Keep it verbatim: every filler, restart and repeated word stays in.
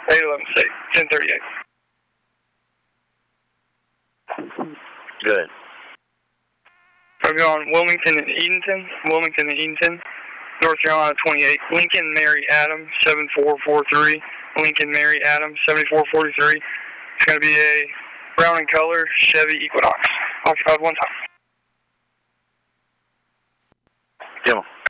eight eleven state, ten thirty-eight. Good. We're going Wilmington and Edenton, Wilmington and Edenton, North Carolina twenty-eight, Lincoln Mary Adams, seven four four three, Lincoln Mary Adams, seventy-four forty-three. It's going to be a brown in color Chevy Equinox, occupied one time. Come on.